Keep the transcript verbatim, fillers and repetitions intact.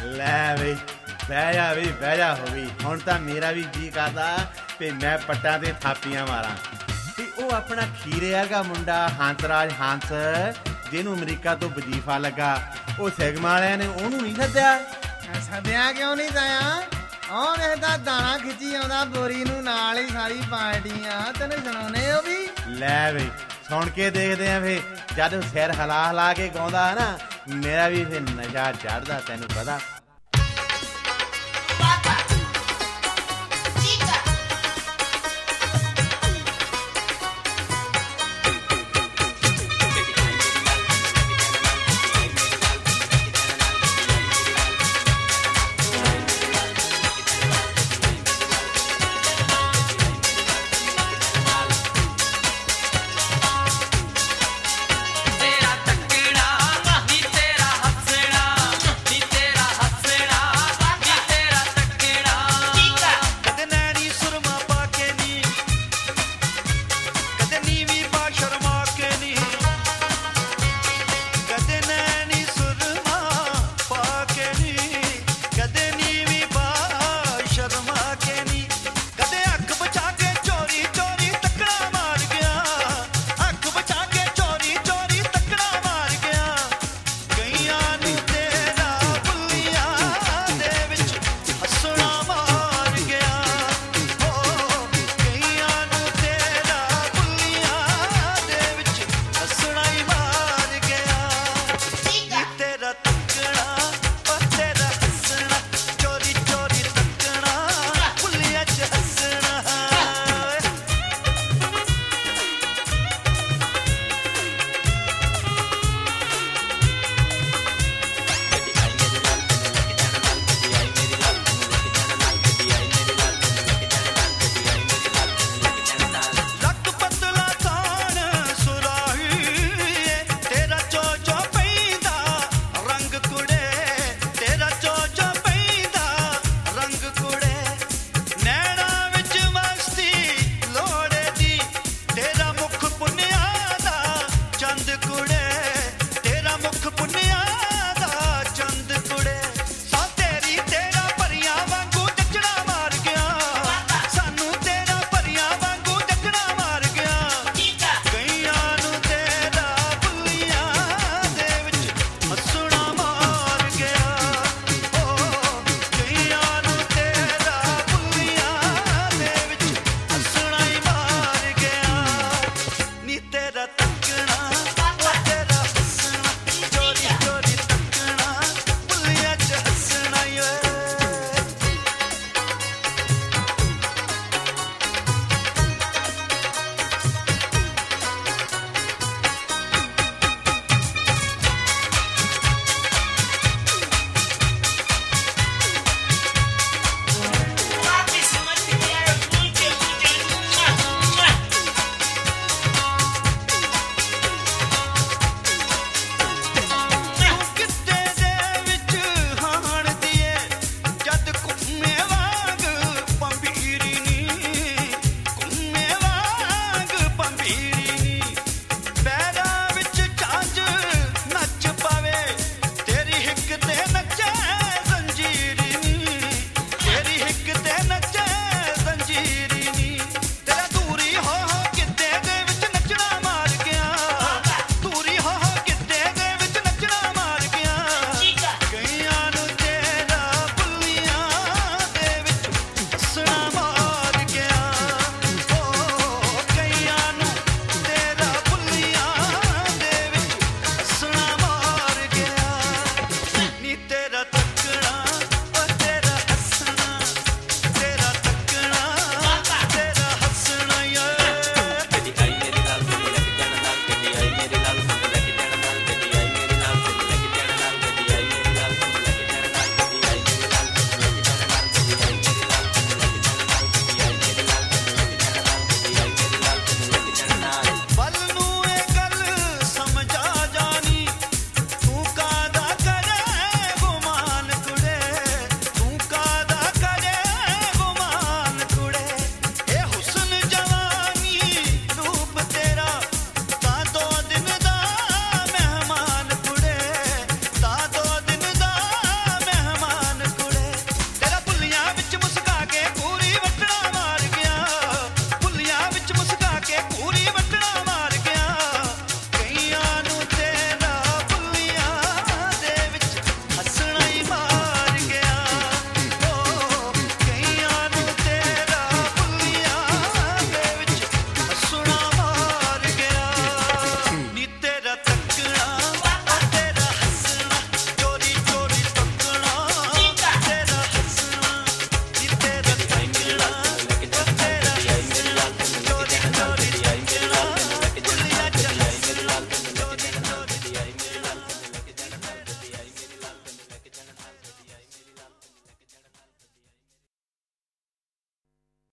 ਲੈ ਬਈ ਬਹਿ ਜਾ ਬਈ ਬਹਿ ਜਾ ਹੋ ਗਈ ਹੁਣ ਤਾਂ ਮੇਰਾ ਵੀ ਜੀ ਕਰਦਾ ਤੇ ਮੈਂ ਪੱਟਾਂ ਤੇ ਥਾਪੀਆਂ ਮਾਰਾਂ ਤੇ ਉਹ ਆਪਣਾ ਖੀਰੇ ਵਰਗਾ ਮੁੰਡਾ ਹੰਸਰਾਜ ਹੰਸ ਜਿਹਨੂੰ ਅਮਰੀਕਾ ਤੋਂ ਵਜ਼ੀਫਾ ਲੱਗਾ ਉਹ ਸਿਗਮਾ ਵਾਲਿਆਂ ਨੇ ਉਹਨੂੰ ਨਹੀਂ ਸੱਦਿਆ। ਸੱਦਿਆ ਕਿਉਂ ਨਹੀਂ ਤਾਇਆ? ਉਹਨੇ ਤਾਂ ਦਾਣਾ ਖਿੱਚੀ ਆਉਂਦਾ ਬੋਰੀ ਨੂੰ ਨਾਲ ਹੀ ਸਾਰੀ ਪਾਰਟੀਆਂ ਤੈਨੂੰ ਸੁਣਾਉਣੇ ਉਹ ਵੀ। ਲੈ ਬਈ ਸੁਣ ਕੇ ਦੇਖਦੇ ਆ ਫੇ ਜਦ ਸਿਰ ਹਿਲਾ ਹਿਲਾ ਕੇ ਗਾਉਂਦਾ ਨਾ ਮੇਰਾ ਵੀ ਫੇ ਨਸ਼ਾ ਚੜਦਾ ਤੈਨੂੰ ਪਤਾ।